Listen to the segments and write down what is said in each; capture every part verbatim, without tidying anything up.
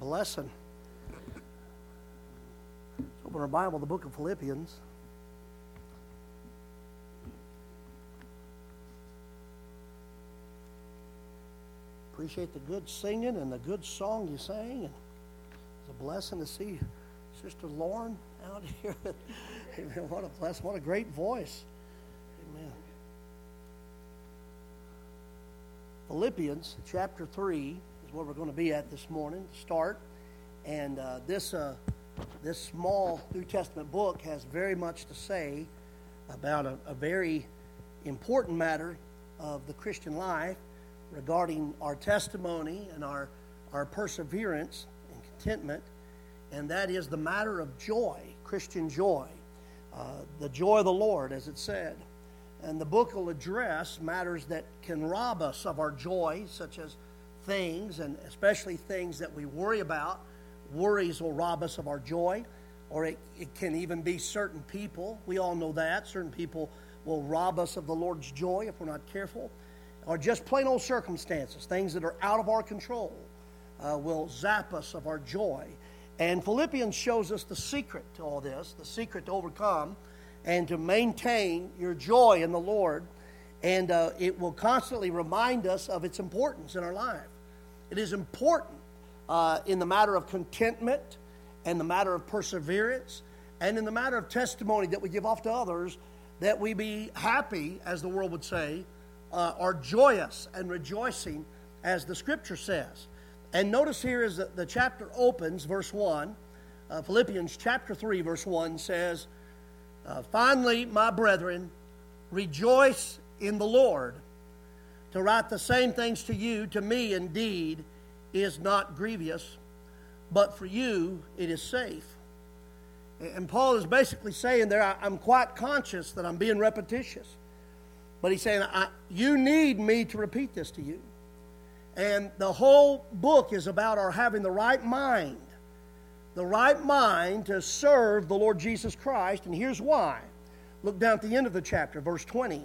blessing. Let's open our Bible, the book of Philippians. Appreciate the good singing and the good song you sang. And it's a blessing to see Sister Lauren out here. Amen. What a blessing. What a great voice. Amen. Philippians chapter three is where we're going to be at this morning to start. And uh, this uh, this small New Testament book has very much to say about a, a very important matter of the Christian life regarding our testimony and our, our perseverance and contentment. And that is the matter of joy, Christian joy. Uh, the joy of the Lord, as it said. And the book will address matters that can rob us of our joy, such as things, and especially things that we worry about. Worries will rob us of our joy, or it, it can even be certain people. We all know that. Certain people will rob us of the Lord's joy if we're not careful. Or just plain old circumstances, things that are out of our control, uh, will zap us of our joy. And Philippians shows us the secret to all this, the secret to overcome and to maintain your joy in the Lord. And uh, it will constantly remind us of its importance in our life. It is important uh, in the matter of contentment and the matter of perseverance and in the matter of testimony that we give off to others, that we be happy, as the world would say, uh, or joyous and rejoicing, as the Scripture says. And notice here as the, the chapter opens, verse one, uh, Philippians chapter three, verse one says, Uh, finally, my brethren, rejoice in the Lord. To write the same things to you, to me indeed, is not grievous, but for you it is safe. And Paul is basically saying there, I, I'm quite conscious that I'm being repetitious. But he's saying, I, you need me to repeat this to you. And the whole book is about our having the right mind. The right mind to serve the Lord Jesus Christ. And here's why. Look down at the end of the chapter, verse twenty.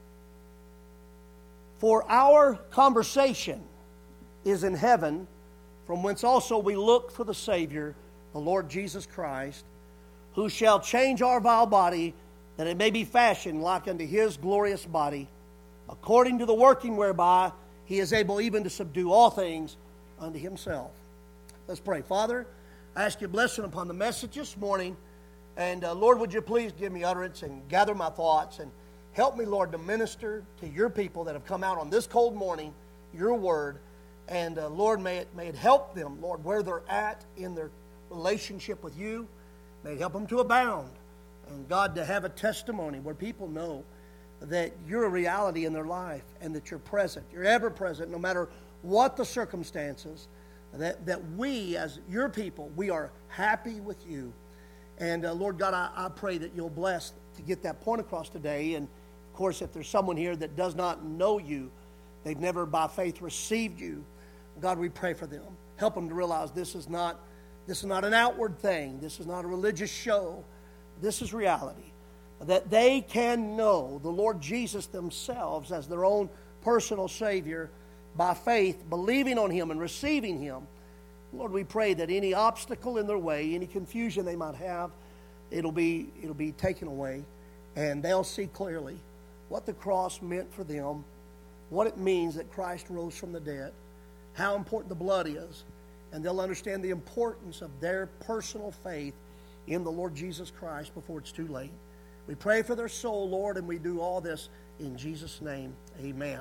For our conversation is in heaven, from whence also we look for the Savior, the Lord Jesus Christ, who shall change our vile body, that it may be fashioned like unto His glorious body, according to the working whereby He is able even to subdue all things unto Himself. Let's pray. Father, I ask your blessing upon the message this morning. And uh, Lord, would you please give me utterance and gather my thoughts and help me, Lord, to minister to your people that have come out on this cold morning, your word. And uh, Lord, may it, may it help them, Lord, where they're at in their relationship with you. May it help them to abound. And God, to have a testimony where people know that you're a reality in their life and that you're present. You're ever present no matter what the circumstances. That, that we, as your people, we are happy with you. And uh, Lord God, I, I pray that you'll bless to get that point across today. And of course, if there's someone here that does not know you, they've never by faith received you, God, we pray for them. Help them to realize this is not, this is not an outward thing. This is not a religious show. This is reality. That they can know the Lord Jesus themselves as their own personal Savior by faith, believing on Him and receiving Him. Lord, we pray that any obstacle in their way, any confusion they might have, it'll be, it'll be taken away, and they'll see clearly what the cross meant for them, what it means that Christ rose from the dead, how important the blood is, and they'll understand the importance of their personal faith in the Lord Jesus Christ before it's too late. We pray for their soul, Lord, and we do all this in Jesus' name. Amen.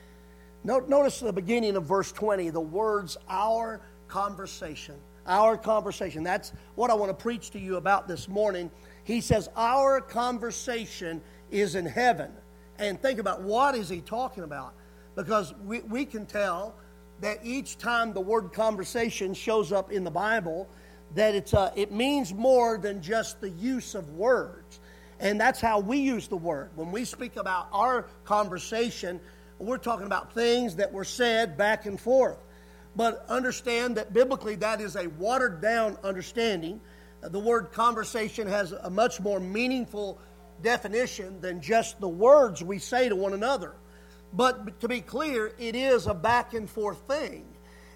Notice the beginning of verse twenty, the words, our conversation. Our conversation. That's what I want to preach to you about this morning. He says, our conversation is in heaven. And think about, what is he talking about? Because we, we can tell that each time the word conversation shows up in the Bible, that it's uh, it means more than just the use of words. And that's how we use the word. When we speak about our conversation, we're talking about things that were said back and forth. But understand that biblically that is a watered down understanding. The word conversation has a much more meaningful definition than just the words we say to one another. But to be clear, it is a back and forth thing.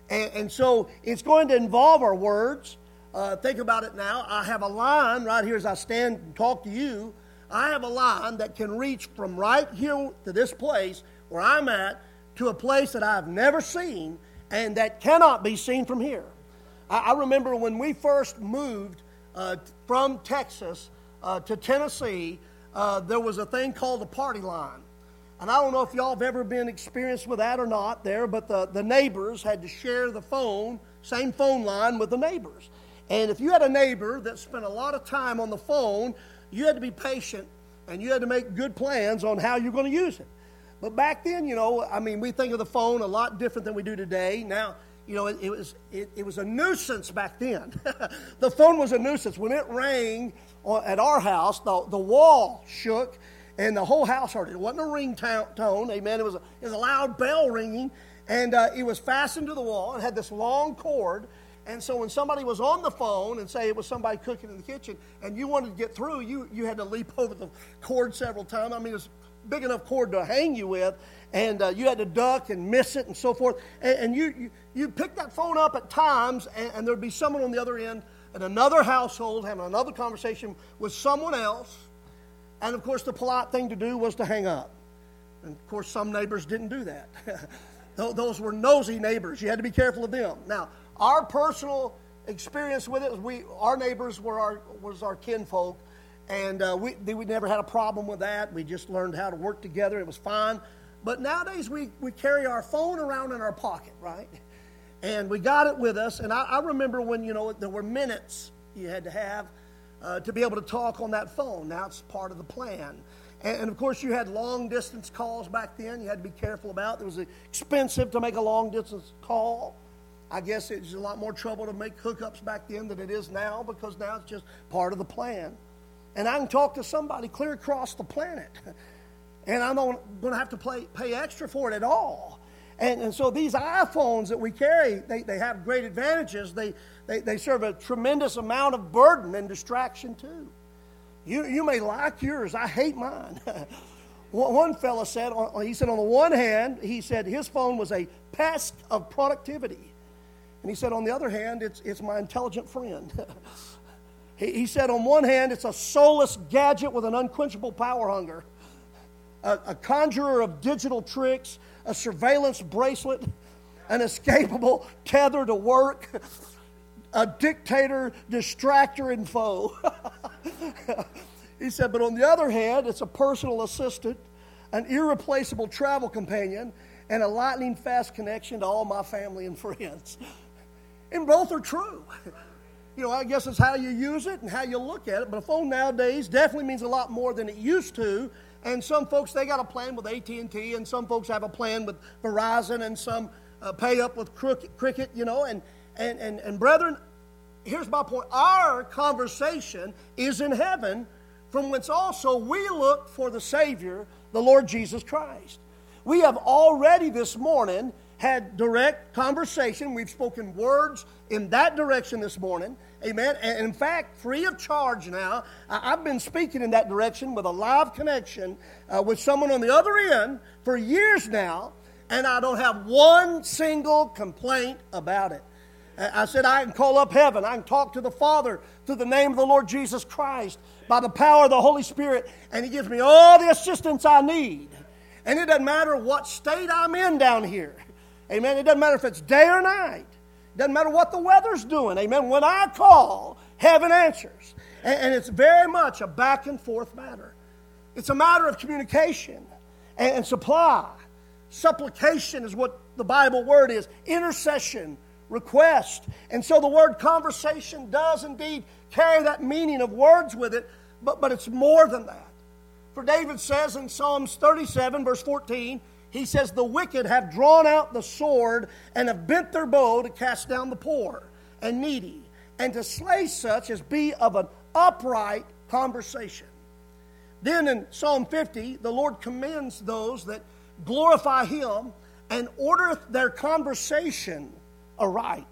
And, and so it's going to involve our words. Uh, think about it now. I have a line right here as I stand and talk to you. I have a line that can reach from right here to this place where I'm at to a place that I've never seen and that cannot be seen from here. I, I remember when we first moved uh, from Texas uh, to Tennessee, uh, there was a thing called the party line. And I don't know if y'all have ever been experienced with that or not there, but the, the neighbors had to share the phone, same phone line with the neighbors. And if you had a neighbor that spent a lot of time on the phone, you had to be patient and you had to make good plans on how you're going to use it. But back then, you know, I mean, we think of the phone a lot different than we do today. Now, you know, it, it was it, it was a nuisance back then. The phone was a nuisance. When it rang at our house, the, the wall shook and the whole house heard it. It wasn't a ringtone, amen. It was a, it was a loud bell ringing, and uh, it was fastened to the wall. It had this long cord. And so when somebody was on the phone and say it was somebody cooking in the kitchen and you wanted to get through, you, you had to leap over the cord several times. I mean, it was a big enough cord to hang you with, and uh, you had to duck and miss it and so forth. And, and you, you, you pick that phone up at times, and, and there would be someone on the other end in another household having another conversation with someone else. And, of course, the polite thing to do was to hang up. And, of course, some neighbors didn't do that. Those were nosy neighbors. You had to be careful of them. Now, our personal experience with it was we, our neighbors were our was our kinfolk, and uh, we we never had a problem with that. We just learned how to work together. It was fine. But nowadays we, we carry our phone around in our pocket, right? And we got it with us. And I, I remember when, you know, there were minutes you had to have uh, to be able to talk on that phone. Now it's part of the plan. And, and, of course, you had long-distance calls back then you had to be careful about. It was expensive to make a long-distance call. I guess it was a lot more trouble to make hookups back then than it is now, because now it's just part of the plan. And I can talk to somebody clear across the planet, and I'm not going to have to pay, pay extra for it at all. And, and so these iPhones that we carry, they, they have great advantages. They, they, they serve a tremendous amount of burden and distraction too. You, you may like yours. I hate mine. One fellow said, he said on the one hand, he said his phone was a pest of productivity. And he said, on the other hand, it's it's my intelligent friend. he, he said, on one hand, it's a soulless gadget with an unquenchable power hunger, a, a conjurer of digital tricks, a surveillance bracelet, an escapable tether to work, a dictator, distractor, and foe. He said, but on the other hand, it's a personal assistant, an irreplaceable travel companion, and a lightning-fast connection to all my family and friends. And both are true. You know, I guess it's how you use it and how you look at it. But a phone nowadays definitely means a lot more than it used to. And some folks, they got a plan with A T and T, and some folks have a plan with Verizon, and some uh, pay up with Cricket, you know. And, and, and, and brethren, here's my point. Our conversation is in heaven, from whence also we look for the Savior, the Lord Jesus Christ. We have already this morning had direct conversation. We've spoken words in that direction this morning. Amen. And in fact, free of charge now, I've been speaking in that direction with a live connection uh, with someone on the other end for years now, and I don't have one single complaint about it. I said I can call up heaven. I can talk to the Father through the name of the Lord Jesus Christ by the power of the Holy Spirit, and He gives me all the assistance I need. And it doesn't matter what state I'm in down here. Amen. It doesn't matter if it's day or night. It doesn't matter what the weather's doing. Amen. When I call, heaven answers. And, and it's very much a back and forth matter. It's a matter of communication and, and supply. Supplication is what the Bible word is. Intercession, request. And so the word conversation does indeed carry that meaning of words with it, but, but it's more than that. For David says in Psalms thirty-seven, verse fourteen, he says, the wicked have drawn out the sword and have bent their bow to cast down the poor and needy, and to slay such as be of an upright conversation. Then in Psalm fifty, the Lord commends those that glorify Him and ordereth their conversation aright.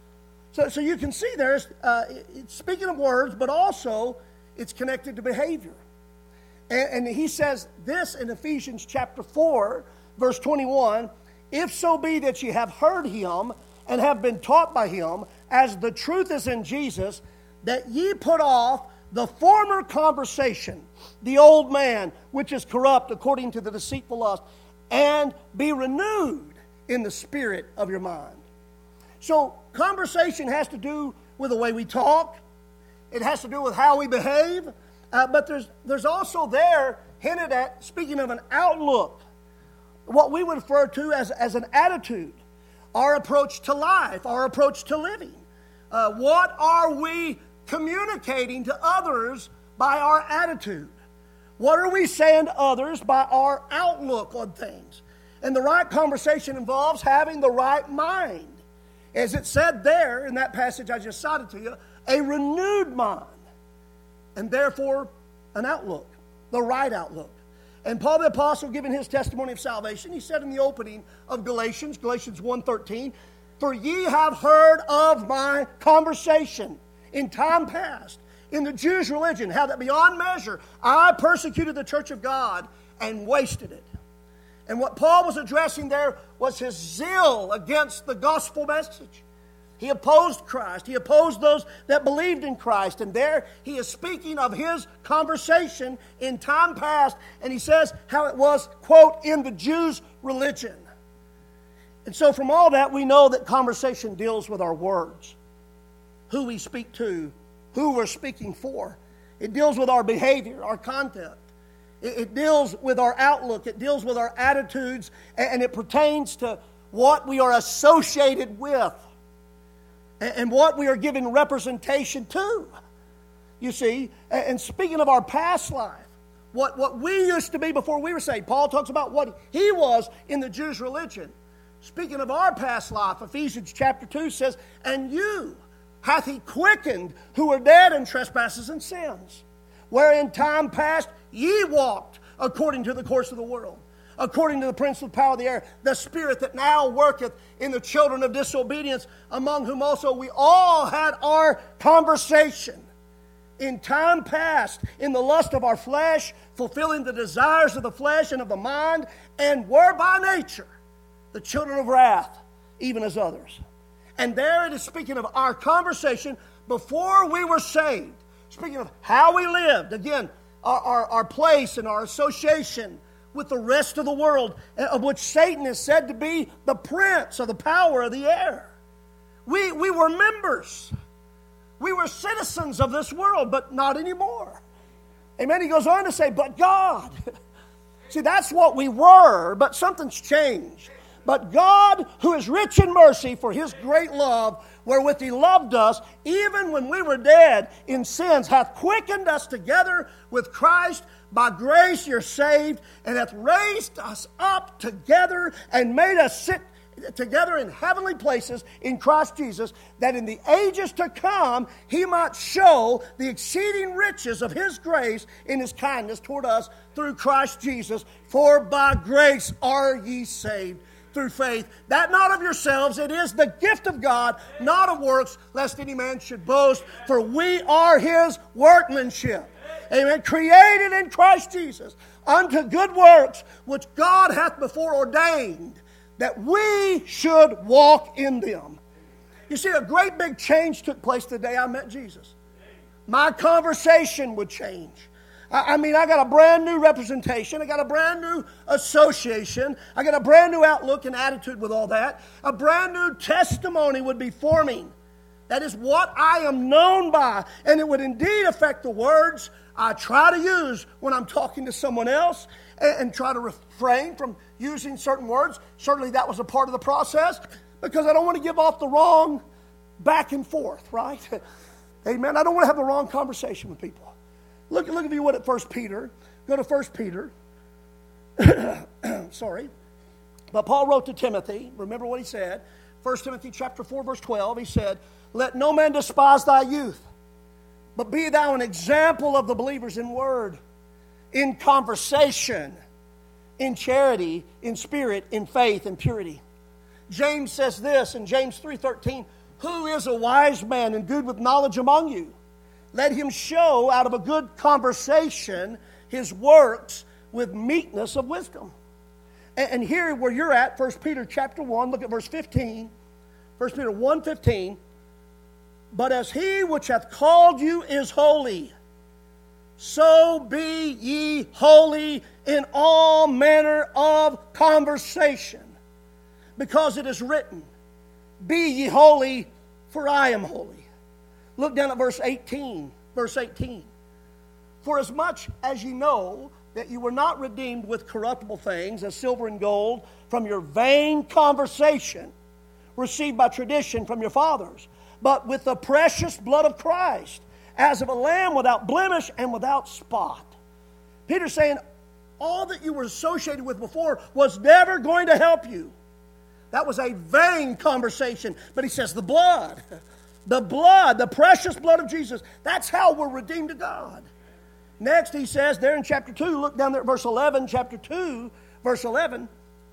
So, so you can see there's, uh, it's speaking of words, but also it's connected to behavior. And, and he says this in Ephesians chapter four, verse twenty-one, if so be that ye have heard Him and have been taught by him, as the truth is in Jesus, that ye put off the former conversation, the old man, which is corrupt according to the deceitful lust, and be renewed in the spirit of your mind. So conversation has to do with the way we talk. It has to do with how we behave. Uh, but there's, there's also there hinted at, speaking of an outlook, what we would refer to as, as an attitude, our approach to life, our approach to living. Uh, what are we communicating to others by our attitude? What are we saying to others by our outlook on things? And the right conversation involves having the right mind. As it said there in that passage I just cited to you, a renewed mind. And therefore, an outlook, the right outlook. And Paul the Apostle, giving his testimony of salvation, he said in the opening of Galatians, Galatians one thirteen, for ye have heard of my conversation in time past, in the Jews' religion, how that beyond measure I persecuted the church of God and wasted it. And what Paul was addressing there was his zeal against the gospel message. He opposed Christ. He opposed those that believed in Christ. And there he is speaking of his conversation in time past. And he says how it was, quote, in the Jews' religion. And so from all that, we know that conversation deals with our words. Who we speak to, who we're speaking for. It deals with our behavior, our content. It, it deals with our outlook. It deals with our attitudes. And, and it pertains to what we are associated with. And what we are giving representation to. You see, and speaking of our past life, what, what we used to be before we were saved, Paul talks about what he was in the Jews' religion. Speaking of our past life, Ephesians chapter two says, and you hath he quickened who were dead in trespasses and sins, wherein time past ye walked according to the course of the world, according to the prince of the power of the air, the spirit that now worketh in the children of disobedience, among whom also we all had our conversation in time past, in the lust of our flesh, fulfilling the desires of the flesh and of the mind, and were by nature the children of wrath, even as others. And there it is speaking of our conversation before we were saved, speaking of how we lived, again, our, our, our place and our association with the rest of the world, of which Satan is said to be the prince of the power of the air. We, we were members. We were citizens of this world, but not anymore. Amen. He goes on to say, but God. See, that's what we were, but something's changed. But God, who is rich in mercy for his great love, wherewith he loved us, even when we were dead in sins, hath quickened us together with Christ. By grace you're saved, and hath raised us up together and made us sit together in heavenly places in Christ Jesus, that in the ages to come he might show the exceeding riches of his grace in his kindness toward us through Christ Jesus. For by grace are ye saved through faith, that not of yourselves, it is the gift of God, not of works, lest any man should boast. For we are his workmanship. Amen. Created in Christ Jesus unto good works, which God hath before ordained that we should walk in them. You see, a great big change took place the day I met Jesus. My conversation would change. I mean, I got a brand new representation. I got a brand new association. I got a brand new outlook and attitude with all that. A brand new testimony would be forming. That is what I am known by. And it would indeed affect the words I try to use when I'm talking to someone else, and, and try to refrain from using certain words. Certainly that was a part of the process, because I don't want to give off the wrong back and forth, right? Amen. I don't want to have the wrong conversation with people. Look, look if you would at First Peter. Go to First Peter. Sorry. But Paul wrote to Timothy. Remember what he said. First Timothy chapter four, verse twelve. He said, let no man despise thy youth, but be thou an example of the believers in word, in conversation, in charity, in spirit, in faith, and purity. James says this in James three thirteen, who is a wise man and good with knowledge among you? Let him show out of a good conversation his works with meekness of wisdom. And here where you're at, First Peter chapter one, look at verse fifteen. First Peter one fifteen, but as he which hath called you is holy, so be ye holy in all manner of conversation, because it is written, be ye holy, for I am holy. Look down at verse eighteen. Verse eighteen. For as much as ye know that you were not redeemed with corruptible things, as silver and gold, from your vain conversation, received by tradition from your fathers, but with the precious blood of Christ, as of a lamb without blemish and without spot. Peter's saying, all that you were associated with before was never going to help you. That was a vain conversation. But he says, the blood, the blood, the precious blood of Jesus, that's how we're redeemed to God. Next, he says there in chapter two, look down there at verse eleven, chapter two, verse eleven,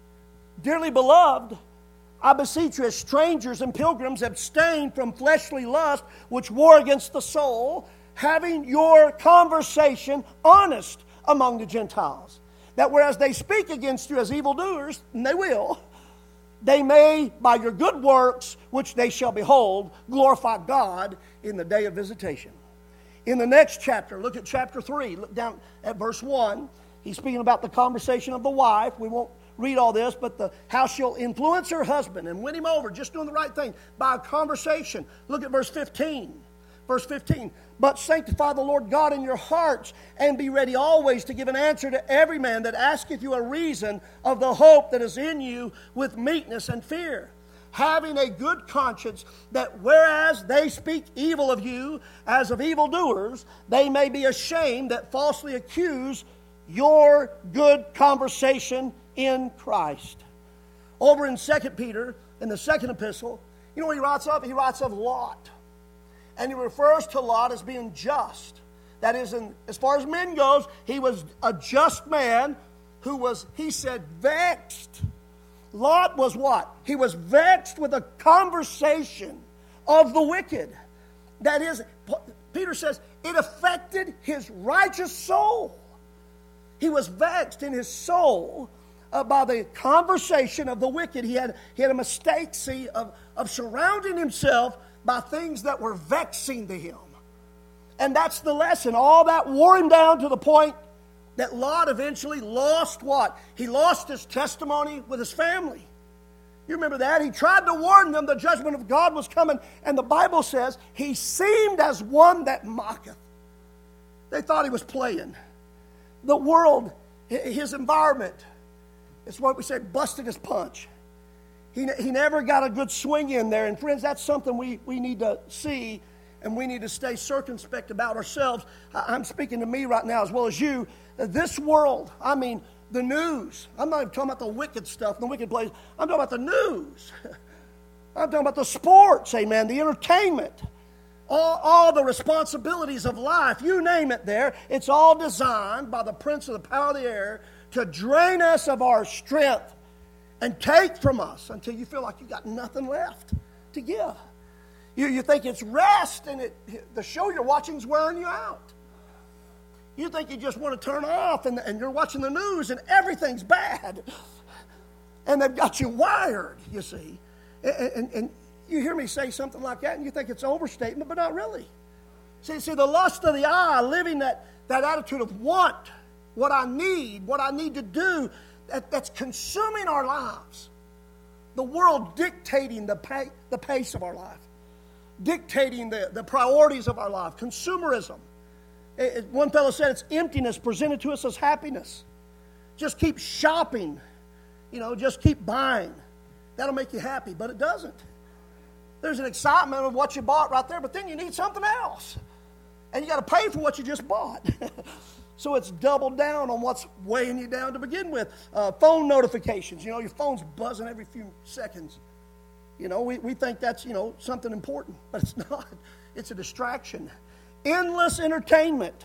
dearly beloved, I beseech you as strangers and pilgrims, abstain from fleshly lust which war against the soul, having your conversation honest among the Gentiles. That whereas they speak against you as evildoers, and they will, they may, by your good works, which they shall behold, glorify God in the day of visitation. In the next chapter, look at chapter three, look down at verse one. He's speaking about the conversation of the wife. We won't read all this, but the how she'll influence her husband and win him over, just doing the right thing by a conversation. Look at verse fifteen. Verse fifteen. But sanctify the Lord God in your hearts, and be ready always to give an answer to every man that asketh you a reason of the hope that is in you with meekness and fear, having a good conscience, that whereas they speak evil of you as of evildoers, they may be ashamed that falsely accuse your good conversation in Christ. Over in Second Peter, in the second epistle, you know what he writes of? He writes of Lot. And he refers to Lot as being just. That is, in, as far as men goes, he was a just man who was, he said, vexed. Lot was what? He was vexed with a conversation of the wicked. That is, Peter says, it affected his righteous soul. He was vexed in his soul uh, by the conversation of the wicked. He had, he had a mistake, see, of, of surrounding himself by things that were vexing to him. And that's the lesson. All that wore him down to the point that Lot eventually lost what? He lost his testimony with his family. You remember that? He tried to warn them the judgment of God was coming. And the Bible says he seemed as one that mocketh. They thought he was playing. The world, his environment, it's what we say, busted his punch. He, he never got a good swing in there. And friends, that's something we, we need to see, and we need to stay circumspect about ourselves. I'm speaking to me right now as well as you. This world, I mean, the news. I'm not even talking about the wicked stuff, the wicked place. I'm talking about the news. I'm talking about the sports, amen, the entertainment. All, all the responsibilities of life, you name it there. It's all designed by the prince of the power of the air to drain us of our strength and take from us until you feel like you got nothing left to give. You, you think it's rest, and it, the show you're watching is wearing you out. You think you just want to turn off, and, and you're watching the news, and everything's bad. And they've got you wired, you see. And, and, and you hear me say something like that, and you think it's an overstatement, but not really. See, see, the lust of the eye, living that, that attitude of want, what I need, what I need to do, that, that's consuming our lives. The world dictating the, pay, the pace of our life, dictating the, the priorities of our life, consumerism. It, it, one fellow said it's emptiness presented to us as happiness. Just keep shopping, you know, just keep buying. That'll make you happy, but it doesn't. There's an excitement of what you bought right there, but then you need something else. And you got to pay for what you just bought. So it's doubled down on what's weighing you down to begin with. Uh, phone notifications. You know, your phone's buzzing every few seconds. You know, we, we think that's, you know, something important, but it's not. It's a distraction. Endless entertainment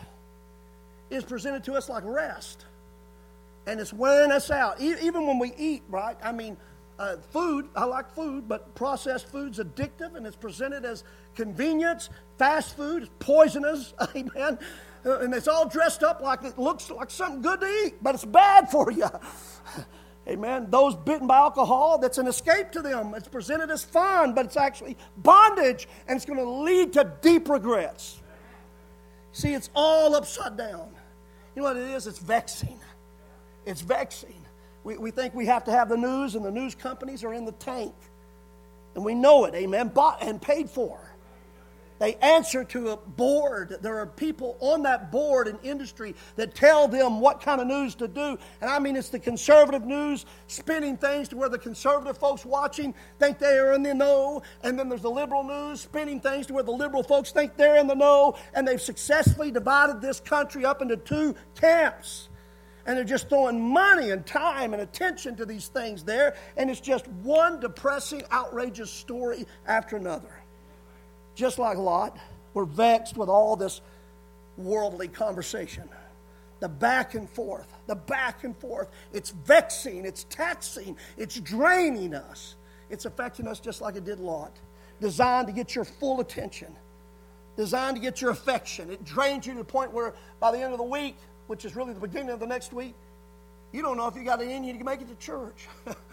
is presented to us like rest. And it's wearing us out. E- even when we eat, right? I mean, uh, food, I like food, but processed food's addictive, and it's presented as convenience. Fast food is poisonous, amen. Uh, and it's all dressed up like it looks like something good to eat, but it's bad for you. Amen. Those bitten by alcohol, that's an escape to them. It's presented as fun, but it's actually bondage, and it's going to lead to deep regrets. See, it's all upside down. You know what it is? It's vexing. It's vexing. We, we think we have to have the news, and the news companies are in the tank. And we know it, amen, bought and paid for. They answer to a board. There are people on that board in industry that tell them what kind of news to do. And I mean, it's the conservative news spinning things to where the conservative folks watching think they are in the know. And then there's the liberal news spinning things to where the liberal folks think they're in the know. And they've successfully divided this country up into two camps. And they're just throwing money and time and attention to these things there. And it's just one depressing, outrageous story after another. Just like Lot, we're vexed with all this worldly conversation. The back and forth, the back and forth. It's vexing, it's taxing, it's draining us. It's affecting us just like it did Lot. Designed to get your full attention. Designed to get your affection. It drains you to the point where by the end of the week, which is really the beginning of the next week, you don't know if you got it in you to make it to church.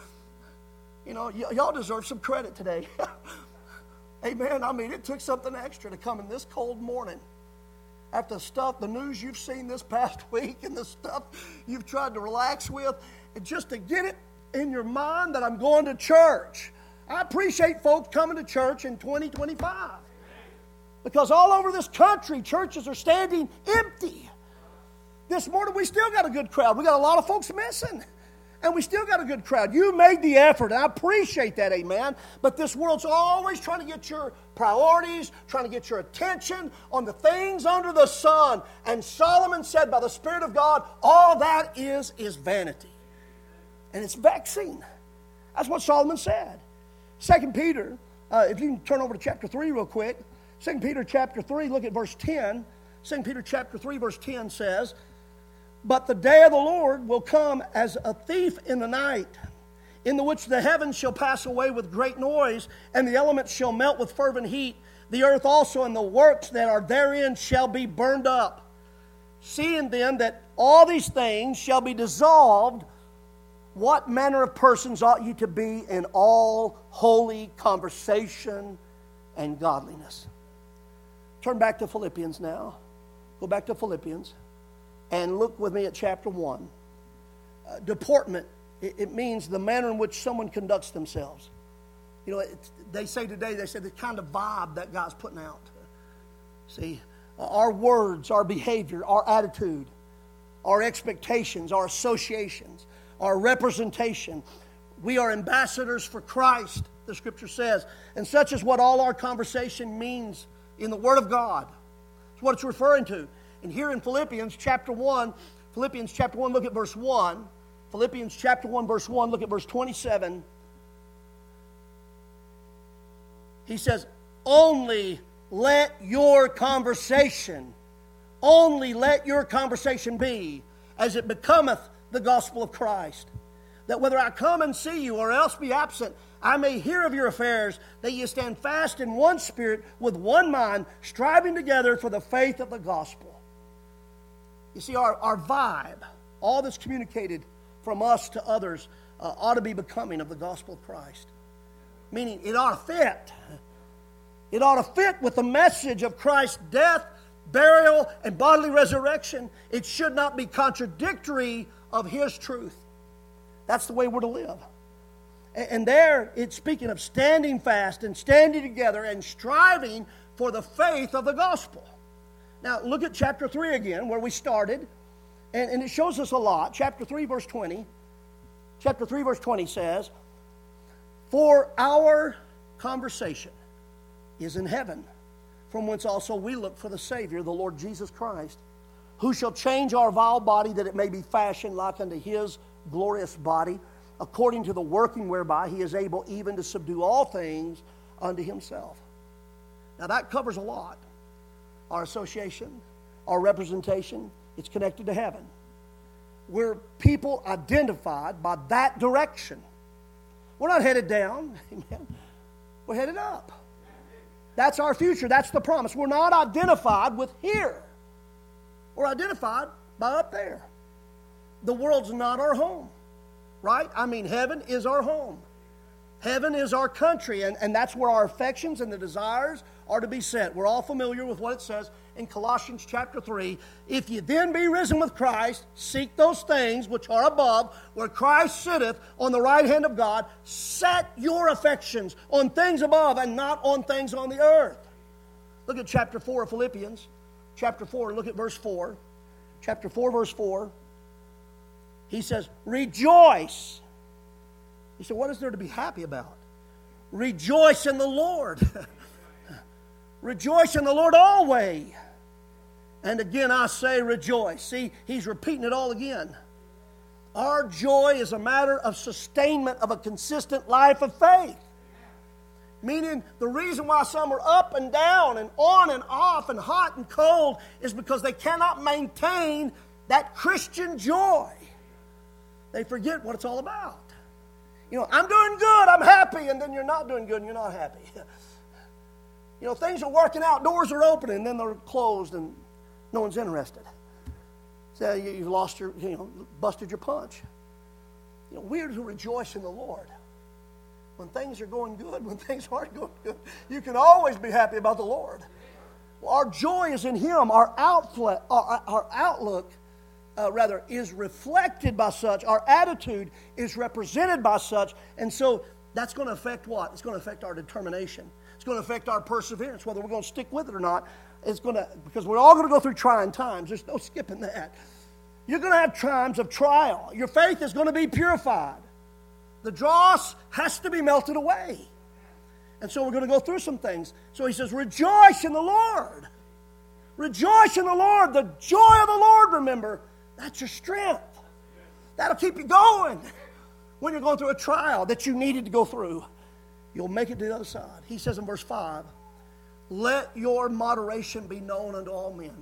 You know, y- y'all deserve some credit today. Amen. I mean, it took something extra to come in this cold morning. After the stuff, the news you've seen this past week and the stuff you've tried to relax with, and just to get it in your mind that I'm going to church. I appreciate folks coming to church in twenty twenty-five. Because all over this country, churches are standing empty. This morning, we still got a good crowd. We got a lot of folks missing. And we still got a good crowd. You made the effort, and I appreciate that, amen. But this world's always trying to get your priorities, trying to get your attention on the things under the sun. And Solomon said by the Spirit of God, all that is is vanity. And it's vexing. That's what Solomon said. Second Peter, uh, if you can turn over to chapter three real quick. Second Peter chapter three, look at verse ten. Second Peter chapter three, verse ten says, but the day of the Lord will come as a thief in the night, in the which the heavens shall pass away with great noise, and the elements shall melt with fervent heat. The earth also and the works that are therein shall be burned up. Seeing then that all these things shall be dissolved, what manner of persons ought ye to be in all holy conversation and godliness? Turn back to Philippians now. Go back to Philippians. And look with me at chapter one. Uh, deportment, it, it means the manner in which someone conducts themselves. You know, it, they say today, they say the kind of vibe that God's putting out. See, uh, our words, our behavior, our attitude, our expectations, our associations, our representation. We are ambassadors for Christ, the Scripture says. And such is what all our conversation means in the Word of God. It's what it's referring to. And here in Philippians chapter one, Philippians chapter one, look at verse one. Philippians chapter one, verse one, look at verse twenty-seven. He says, only let your conversation, only let your conversation be as it becometh the gospel of Christ. That whether I come and see you or else be absent, I may hear of your affairs, that ye stand fast in one spirit, with one mind, striving together for the faith of the gospel. You see, our, our vibe, all that's communicated from us to others, uh, ought to be becoming of the gospel of Christ. Meaning, it ought to fit. It ought to fit with the message of Christ's death, burial, and bodily resurrection. It should not be contradictory of His truth. That's the way we're to live. And, and there, it's speaking of standing fast and standing together and striving for the faith of the gospel. Now, look at chapter three again, where we started. And, and it shows us a lot. Chapter three, verse twenty. Chapter three, verse twenty says, for our conversation is in heaven, from whence also we look for the Savior, the Lord Jesus Christ, who shall change our vile body, that it may be fashioned like unto His glorious body, according to the working whereby He is able even to subdue all things unto Himself. Now, that covers a lot. Our association, our representation, it's connected to heaven. We're people identified by that direction. We're not headed down. Amen. We're headed up. That's our future. That's the promise. We're not identified with here. We're identified by up there. The world's not our home. right? I mean, heaven is our home. Heaven is our country, and, and that's where our affections and the desires are to be set. We're all familiar with what it says in Colossians chapter three. If you then be risen with Christ, seek those things which are above, where Christ sitteth on the right hand of God. Set your affections on things above and not on things on the earth. Look at chapter four of Philippians. Chapter four, look at verse four. Chapter four, verse four. He says, rejoice. He said, what is there to be happy about? Rejoice in the Lord. Rejoice in the Lord always. And again I say rejoice. See, he's repeating it all again. Our joy is a matter of sustainment of a consistent life of faith. Meaning the reason why some are up and down and on and off and hot and cold is because they cannot maintain that Christian joy. They forget what it's all about. You know, I'm doing good, I'm happy, and then you're not doing good and you're not happy. You know, things are working out, doors are opening, and then they're closed and no one's interested. So you, you've lost your, you know, busted your punch. You know, we're to rejoice in the Lord. When things are going good, when things aren't going good, you can always be happy about the Lord. Well, our joy is in Him. Our, outfle- our, our outlook Uh, rather, is reflected by such. Our attitude is represented by such. And so that's going to affect what? It's going to affect our determination. It's going to affect our perseverance, whether we're going to stick with it or not. It's going to, because we're all going to go through trying times. There's no skipping that. You're going to have times of trial. Your faith is going to be purified. The dross has to be melted away. And so we're going to go through some things. So he says, rejoice in the Lord. Rejoice in the Lord. The joy of the Lord, remember, that's your strength. That'll keep you going. When you're going through a trial that you needed to go through, you'll make it to the other side. He says in verse five, let your moderation be known unto all men.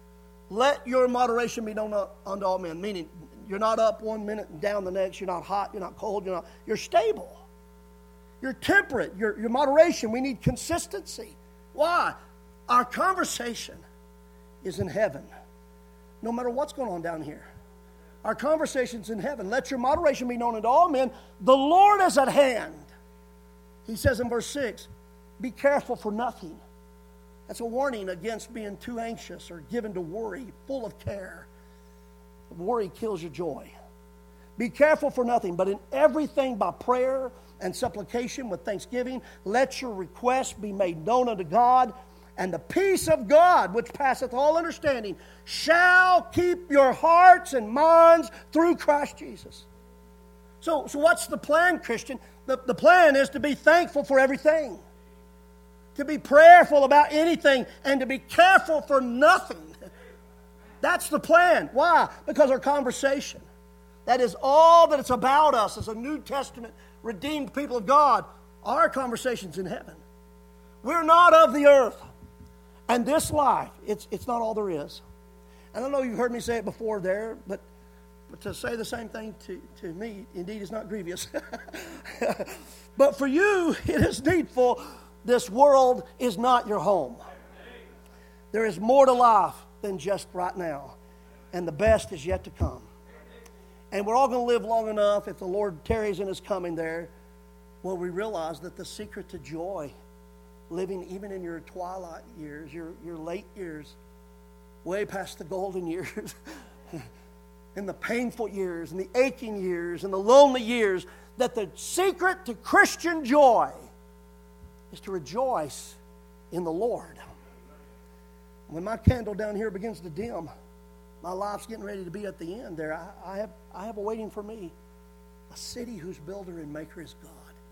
Let your moderation be known unto all men. Meaning, you're not up one minute and down the next. You're not hot. You're not cold. You're not. You're stable. You're temperate. Your your moderation. We need consistency. Why? Our conversation is in heaven. No matter what's going on down here. Our conversation's in heaven. Let your moderation be known unto all men. The Lord is at hand. He says in verse six, be careful for nothing. That's a warning against being too anxious or given to worry, full of care. Worry kills your joy. Be careful for nothing, but in everything by prayer and supplication with thanksgiving, let your requests be made known unto God. And the peace of God, which passeth all understanding, shall keep your hearts and minds through Christ Jesus. So, so what's the plan, Christian? The, the plan is to be thankful for everything. To be prayerful about anything. And to be careful for nothing. That's the plan. Why? Because our conversation. That is all that it's about us as a New Testament redeemed people of God. Our conversation's in heaven. We're not of the earth. And this life, it's it's not all there is. And I know you've heard me say it before there, but, but to say the same thing to, to me, indeed, is not grievous. But for you, it is needful. This world is not your home. There is more to life than just right now. And the best is yet to come. And we're all going to live long enough, if the Lord tarries in His coming there, will we realize that the secret to joy, living even in your twilight years, your, your late years, way past the golden years, in the painful years, and the aching years, and the lonely years, that the secret to Christian joy is to rejoice in the Lord. When my candle down here begins to dim, my life's getting ready to be at the end there. I, I have I have awaiting for me a city whose builder and maker is God.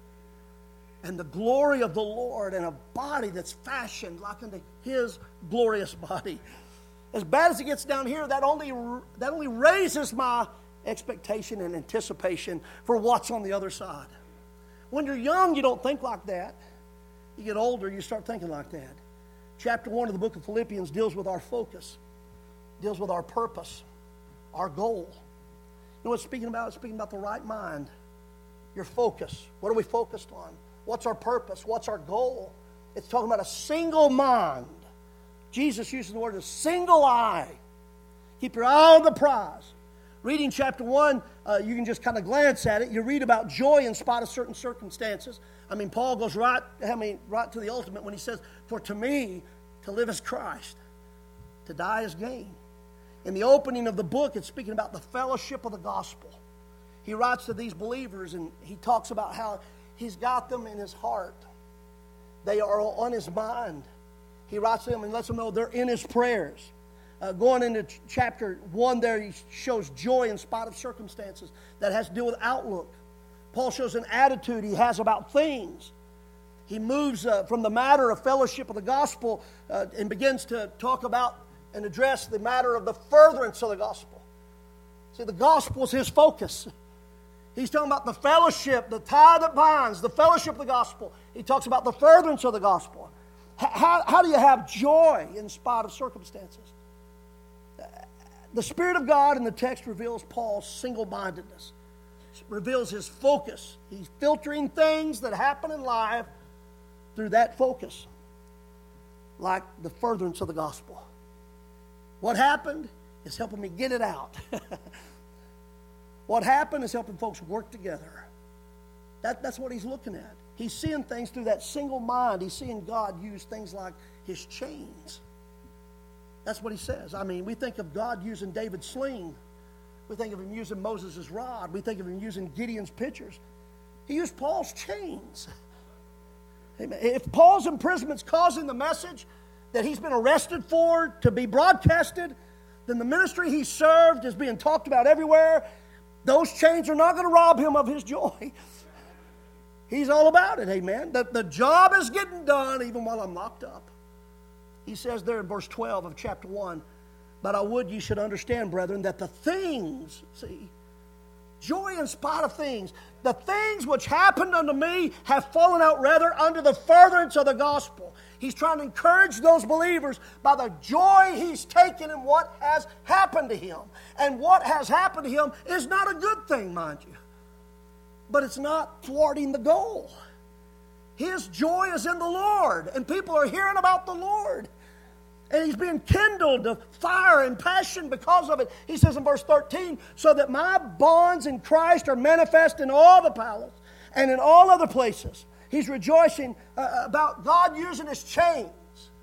And the glory of the Lord, and a body that's fashioned like unto His glorious body. As bad as it gets down here, that only that only raises my expectation and anticipation for what's on the other side. When you're young, you don't think like that. You get older, you start thinking like that. Chapter one of the book of Philippians deals with our focus, deals with our purpose, our goal. You know what it's speaking about? It's speaking about the right mind, your focus. What are we focused on? What's our purpose? What's our goal? It's talking about a single mind. Jesus uses the word a single eye. Keep your eye on the prize. Reading chapter one, uh, you can just kind of glance at it. You read about joy in spite of certain circumstances. I mean, Paul goes right, I mean, right to the ultimate when he says, "For to me, to live is Christ, to die is gain." In the opening of the book, it's speaking about the fellowship of the gospel. He writes to these believers, and he talks about how he's got them in his heart. They are on his mind. He writes to them and lets them know they're in his prayers. Uh, going into ch- chapter one there, he shows joy in spite of circumstances. That has to do with outlook. Paul shows an attitude he has about things. He moves uh, from the matter of fellowship of the gospel uh, and begins to talk about and address the matter of the furtherance of the gospel. See, the gospel is his focus. He's talking about the fellowship, the tie that binds, the fellowship of the gospel. He talks about the furtherance of the gospel. How, how do you have joy in spite of circumstances? The Spirit of God in the text reveals Paul's single-mindedness. It reveals his focus. He's filtering things that happen in life through that focus, like the furtherance of the gospel. What happened is helping me get it out. What happened is helping folks work together. That, that's what he's looking at. He's seeing things through that single mind. He's seeing God use things like his chains. That's what he says. I mean, we think of God using David's sling. We think of him using Moses' rod. We think of him using Gideon's pitchers. He used Paul's chains. Amen. If Paul's imprisonment's causing the message that he's been arrested for to be broadcasted, then the ministry he served is being talked about everywhere. Those chains are not going to rob him of his joy. He's all about it, amen. The, the job is getting done even while I'm locked up. He says there in verse twelve of chapter one, "But I would you should understand, brethren, that the things," see, joy in spite of things, "the things which happened unto me have fallen out rather under the furtherance of the gospel." He's trying to encourage those believers by the joy he's taken in what has happened to him. And what has happened to him is not a good thing, mind you. But it's not thwarting the goal. His joy is in the Lord, and people are hearing about the Lord. And he's being kindled to fire and passion because of it. He says in verse thirteen, "So that my bonds in Christ are manifest in all the palace and in all other places." He's rejoicing uh, about God using his chains.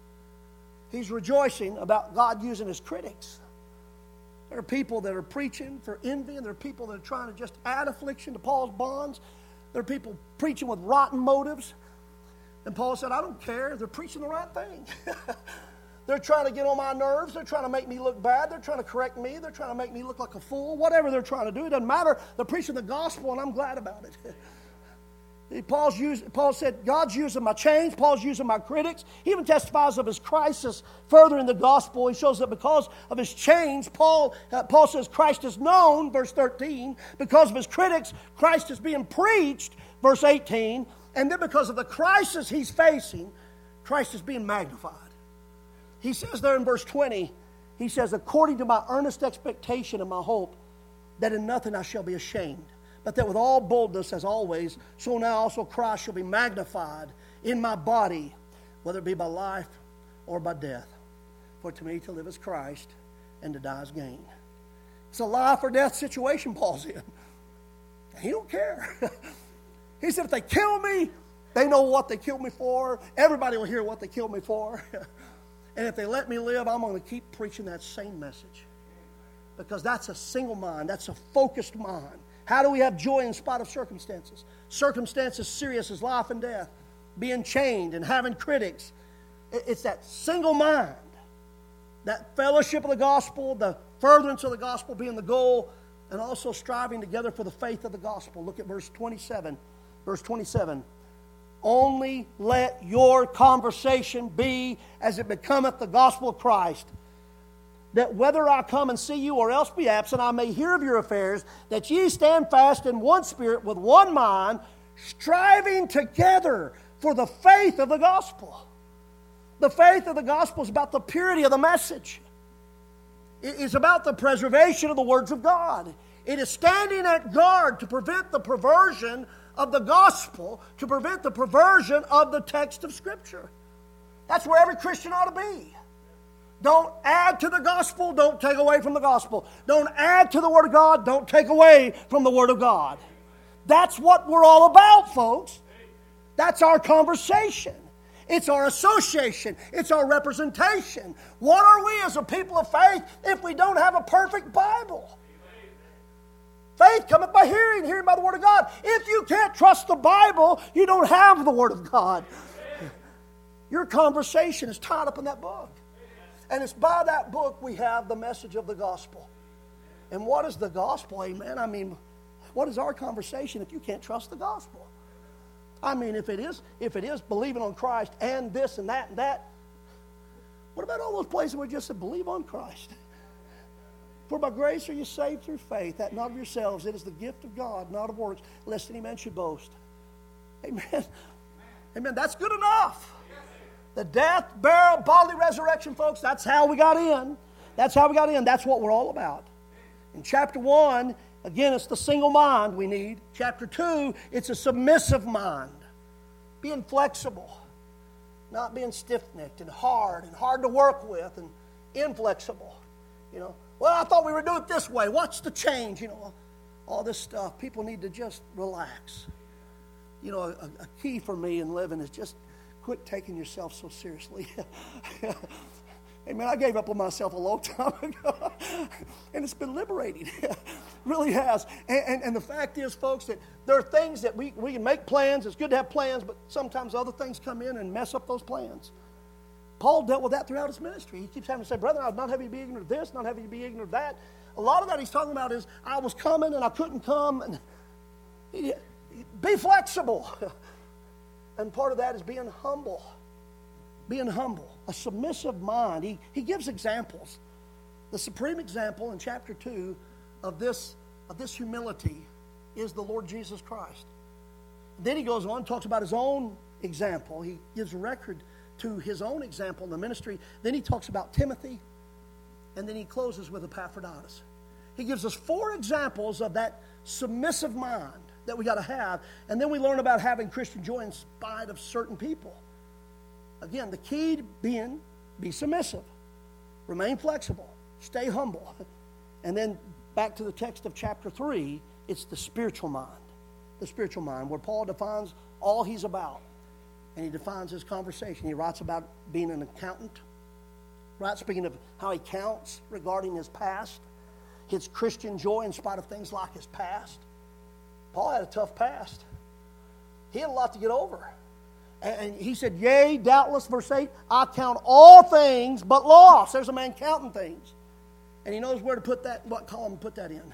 He's rejoicing about God using his critics. There are people that are preaching for envy, and there are people that are trying to just add affliction to Paul's bonds. There are people preaching with rotten motives. And Paul said, I don't care. They're preaching the right thing. They're trying to get on my nerves. They're trying to make me look bad. They're trying to correct me. They're trying to make me look like a fool. Whatever they're trying to do, it doesn't matter. They're preaching the gospel, and I'm glad about it. Paul's used, Paul said, God's using my chains. Paul's using my critics. He even testifies of his crisis further in the gospel. He shows that because of his chains, Paul, uh, Paul says Christ is known, verse thirteen. Because of his critics, Christ is being preached, verse eighteen. And then because of the crisis he's facing, Christ is being magnified. He says there in verse twenty, he says, according to my earnest expectation and my hope, that in nothing I shall be ashamed, but that with all boldness, as always, so now also Christ shall be magnified in my body, whether it be by life or by death. For to me to live is Christ, and to die is gain. It's a life or death situation Paul's in. He don't care. He said, if they kill me, they know what they killed me for. Everybody will hear what they killed me for. And if they let me live, I'm going to keep preaching that same message. Because that's a single mind. That's a focused mind. How do we have joy in spite of circumstances? Circumstances serious as life and death. Being chained and having critics. It's that single mind. That fellowship of the gospel, the furtherance of the gospel being the goal, and also striving together for the faith of the gospel. Look at verse twenty-seven. Verse twenty-seven. Only let your conversation be as it becometh the gospel of Christ, that whether I come and see you or else be absent, I may hear of your affairs, that ye stand fast in one spirit with one mind, striving together for the faith of the gospel. The faith of the gospel is about the purity of the message. It is about the preservation of the words of God. It is standing at guard to prevent the perversion of the gospel, to prevent the perversion of the text of Scripture. That's where every Christian ought to be. Don't add to the gospel, don't take away from the gospel. Don't add to the Word of God, don't take away from the Word of God. That's what we're all about, folks. That's our conversation. It's our association. It's our representation. What are we as a people of faith if we don't have a perfect Bible? Faith cometh by hearing, hearing by the Word of God. If you can't trust the Bible, you don't have the Word of God. Your conversation is tied up in that book. And it's by that book we have the message of the gospel. And what is the gospel, amen? I mean, what is our conversation if you can't trust the gospel? I mean, if it is, if it is believing on Christ and this and that and that, what about all those places where it just said believe on Christ? For by grace are you saved through faith, that not of yourselves. It is the gift of God, not of works, lest any man should boast. Amen. Amen. That's good enough. The death, burial, bodily resurrection, folks, that's how we got in. That's how we got in. That's what we're all about. In chapter one, again, it's the single mind we need. Chapter two, it's a submissive mind. Being flexible. Not being stiff-necked and hard and hard to work with and inflexible. You know, well, I thought we were doing it this way. What's the change? You know, all this stuff. People need to just relax. You know, a, a key for me in living is just quit taking yourself so seriously. Amen. I gave up on myself a long time ago. And it's been liberating. It really has. And, and, and the fact is, folks, that there are things that we, we can make plans. It's good to have plans, but sometimes other things come in and mess up those plans. Paul dealt with that throughout his ministry. He keeps having to say, brother, I'll not have you be ignorant of this, not have you be ignorant of that. A lot of that he's talking about is, I was coming and I couldn't come. And he, be flexible. And part of that is being humble. Being humble. A submissive mind. He, he gives examples. The supreme example in chapter two of this, of this humility is the Lord Jesus Christ. Then he goes on and talks about his own example. He gives a record to his own example in the ministry. Then he talks about Timothy. And then he closes with Epaphroditus. He gives us four examples of that submissive mind that we got to have. And then we learn about having Christian joy in spite of certain people. Again, the key to being, be submissive. Remain flexible. Stay humble. And then back to the text of chapter three, it's the spiritual mind. The spiritual mind, where Paul defines all he's about. And he defines his conversation. He writes about being an accountant. Right? Speaking of how he counts regarding his past. His Christian joy in spite of things like his past. Paul had a tough past. He had a lot to get over. And he said, yea, doubtless, verse eight, I count all things but loss. There's a man counting things. And he knows where to put that, what column to put that in.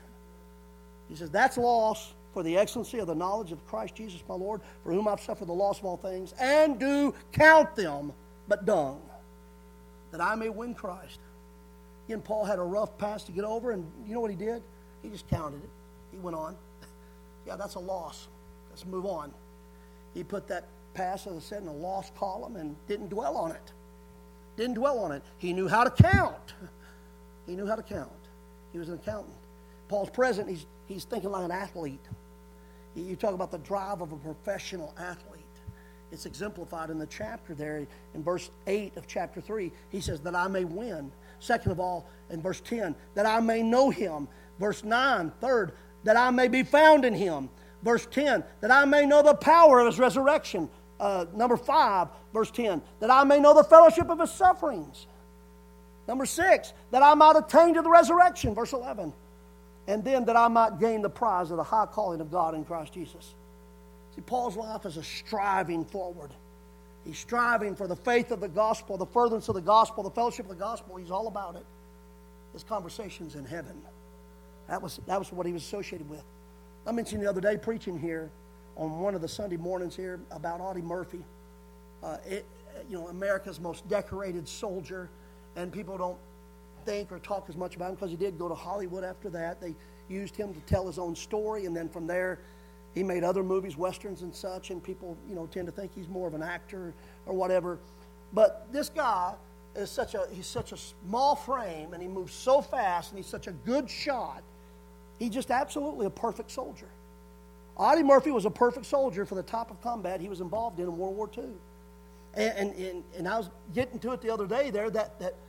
He says, that's loss for the excellency of the knowledge of Christ Jesus my Lord, for whom I've suffered the loss of all things, and do count them but dung, that I may win Christ. Again, Paul had a rough past to get over, and you know what he did? He just counted it. He went on. Yeah, that's a loss. Let's move on. He put that past, as I said, in a loss column and didn't dwell on it. Didn't dwell on it. He knew how to count. He knew how to count. He was an accountant. Paul's present, he's, he's thinking like an athlete. You talk about the drive of a professional athlete. It's exemplified in the chapter there in verse eight of chapter three. He says, that I may win. Second of all, in verse ten, that I may know him. Verse nine, third, that I may be found in him. Verse ten, that I may know the power of his resurrection. Uh, number five, verse ten, that I may know the fellowship of his sufferings. Number six, that I might attain to the resurrection. Verse eleven. And then that I might gain the prize of the high calling of God in Christ Jesus. See, Paul's life is a striving forward. He's striving for the faith of the gospel, the furtherance of the gospel, the fellowship of the gospel. He's all about it. His conversation's in heaven. That was, that was what he was associated with. I mentioned the other day preaching here on one of the Sunday mornings here about Audie Murphy. Uh, it, you know, America's most decorated soldier, and people don't think or talk as much about him because he did go to Hollywood after that. They used him to tell his own story, and then from there he made other movies, westerns and such, and people, you know, tend to think he's more of an actor or whatever. But this guy is such a, he's such a small frame, and he moves so fast, and he's such a good shot. He's just absolutely a perfect soldier. Audie Murphy was a perfect soldier for the type of combat he was involved in in World War Two. And, and, and, and I was getting to it the other day there, that, that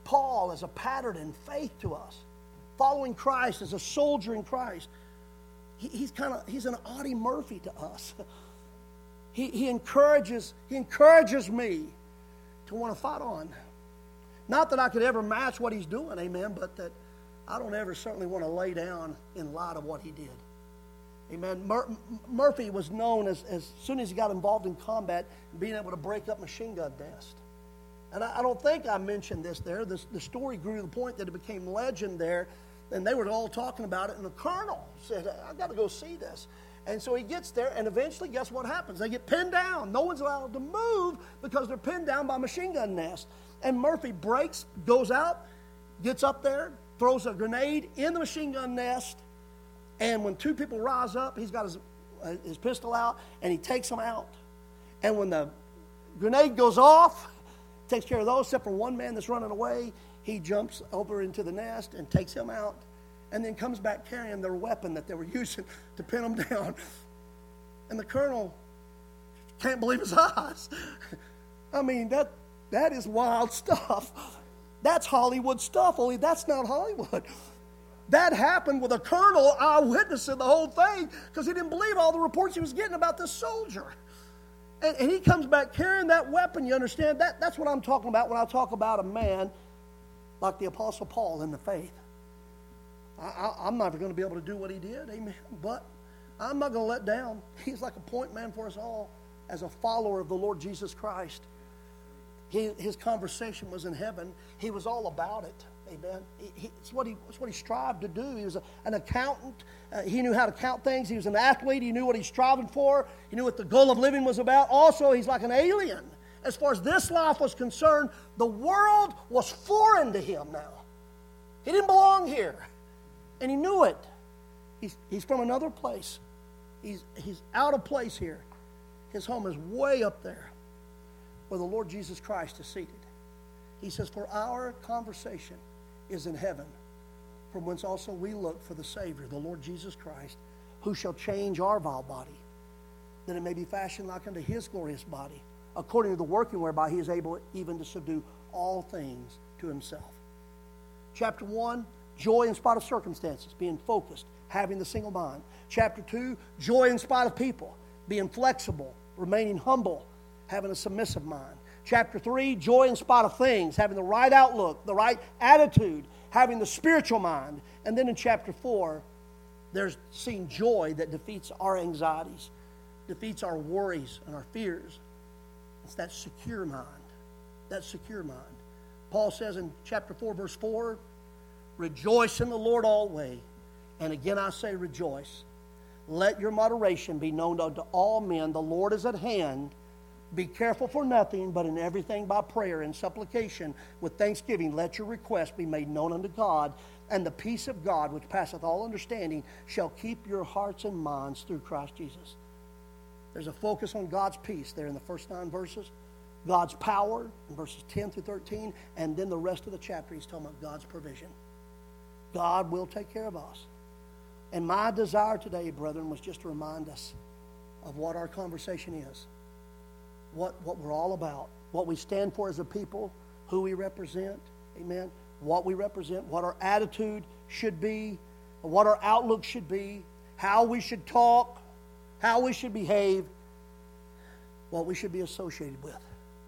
Paul as a pattern in faith to us, following Christ as a soldier in Christ. He, he's kind of he's an Audie Murphy to us. He, he encourages he encourages me to want to fight on. Not that I could ever match what he's doing, amen, but that I don't ever certainly want to lay down in light of what he did. Amen. Mur- Murphy was known as, as soon as he got involved in combat, being able to break up machine gun nests. And I, I don't think I mentioned this there. This, the story grew to the point that it became legend there, and they were all talking about it, and the colonel said, I've got to go see this. And so he gets there, and eventually, guess what happens? They get pinned down. No one's allowed to move because they're pinned down by machine gun nests. And Murphy breaks, goes out, gets up there, throws a grenade in the machine gun nest, and when two people rise up, he's got his, uh, his pistol out, and he takes them out. And when the grenade goes off, takes care of those, except for one man that's running away, he jumps over into the nest and takes him out, and then comes back carrying their weapon that they were using to pin them down. And the colonel can't believe his eyes. I mean, that that is wild stuff. That's Hollywood stuff, only that's not Hollywood. That happened with a colonel eyewitnessing the whole thing because he didn't believe all the reports he was getting about this soldier. And, and he comes back carrying that weapon, you understand? That, that's what I'm talking about when I talk about a man like the Apostle Paul in the faith. I, I, I'm never going to be able to do what he did, amen. But I'm not going to let down. He's like a point man for us all as a follower of the Lord Jesus Christ. He, his conversation was in heaven. He was all about it. Amen. He, he, it's, what he, it's what he strived to do. He was a, an accountant. Uh, he knew how to count things. He was an athlete. He knew what he's striving for. He knew what the goal of living was about. Also, he's like an alien. As far as this life was concerned, the world was foreign to him now. He didn't belong here. And he knew it. He's, he's from another place. He's, he's out of place here. His home is way up there where the Lord Jesus Christ is seated. He says, for our conversation is in heaven, from whence also we look for the Savior, the Lord Jesus Christ, who shall change our vile body, that it may be fashioned like unto his glorious body, according to the working whereby he is able even to subdue all things to himself. Chapter one, joy in spite of circumstances, being focused, having the single mind. Chapter two, joy in spite of people, being flexible, remaining humble, having a submissive mind. Chapter three, joy in spite of things, having the right outlook, the right attitude, having the spiritual mind. And then in chapter four, there's seeing joy that defeats our anxieties, defeats our worries and our fears. It's that secure mind, that secure mind. Paul says in chapter four, verse four, rejoice in the Lord always. And again I say rejoice. Let your moderation be known unto all men. The Lord is at hand. Be careful for nothing, but in everything by prayer and supplication with thanksgiving, let your requests be made known unto God, and the peace of God, which passeth all understanding, shall keep your hearts and minds through Christ Jesus. There's a focus on God's peace there in the first nine verses, God's power in verses ten through thirteen, and then the rest of the chapter he's talking about God's provision. God will take care of us. And my desire today, brethren, was just to remind us of what our conversation is. What, what we're all about, what we stand for as a people, who we represent, amen, what we represent, what our attitude should be, what our outlook should be, how we should talk, how we should behave, what we should be associated with.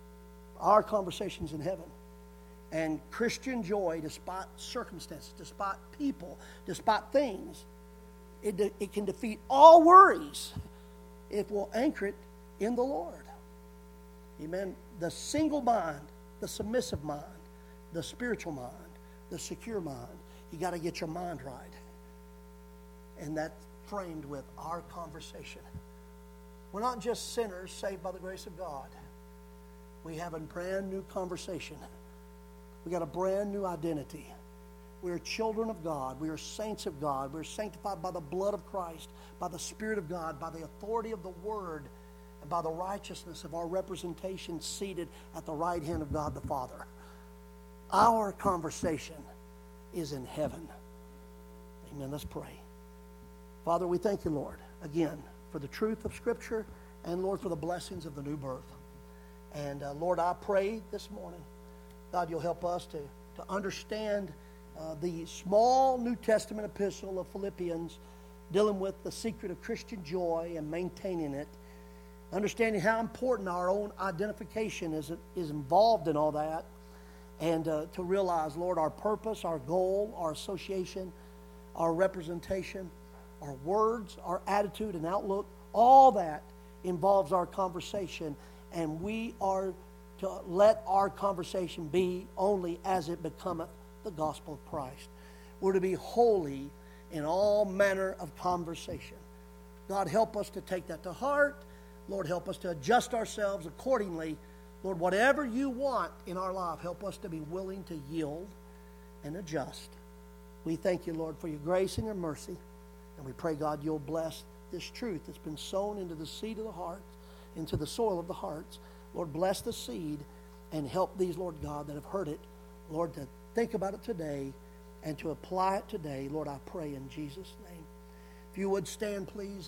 Our conversations in heaven. And Christian joy, despite circumstances, despite people, despite things, it, de- it can defeat all worries if we'll anchor it in the Lord. Amen. The single mind, the submissive mind, the spiritual mind, the secure mind. You got to get your mind right. And that's framed with our conversation. We're not just sinners saved by the grace of God. We have a brand new conversation. We got a brand new identity. We are children of God. We are saints of God. We are sanctified by the blood of Christ, by the Spirit of God, by the authority of the Word, and by the righteousness of our representation seated at the right hand of God the Father. Our conversation is in heaven. Amen. Let's pray. Father, we thank you, Lord, again, for the truth of Scripture, and, Lord, for the blessings of the new birth. And, uh, Lord, I pray this morning, God, you'll help us to, to understand uh, the small New Testament epistle of Philippians, dealing with the secret of Christian joy and maintaining it, understanding how important our own identification is, is involved in all that, and uh, to realize, Lord, our purpose, our goal, our association, our representation, our words, our attitude and outlook, all that involves our conversation, and we are to let our conversation be only as it becometh the gospel of Christ. We're to be holy in all manner of conversation. God, help us to take that to heart. Lord, help us to adjust ourselves accordingly. Lord, whatever you want in our life, help us to be willing to yield and adjust. We thank you, Lord, for your grace and your mercy. And we pray, God, you'll bless this truth that's been sown into the seed of the heart, into the soil of the hearts. Lord, bless the seed and help these, Lord God, that have heard it, Lord, to think about it today and to apply it today. Lord, I pray in Jesus' name. If you would stand, please.